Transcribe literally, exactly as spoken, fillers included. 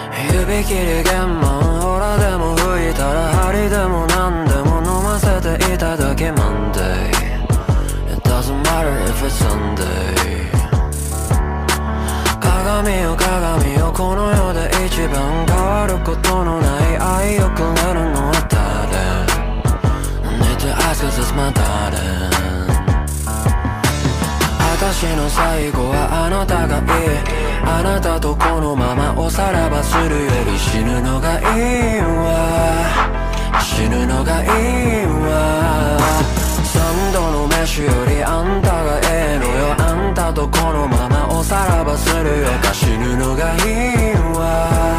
指切り玄米ほらでも吹いたら針でも何でも飲ませていただけ Monday It doesn't matter if it's Sunday 鏡よ鏡よこの世で一番変わることのない愛をくれるのは誰 I need to ask cause it's my darling 私の最後はあなたがいいあなたとこのままおさらばするより死ぬのがいいわ死ぬのがいいわ三度の飯よりあんたがええのよあんたとこのままおさらばするよか死ぬのがいいわ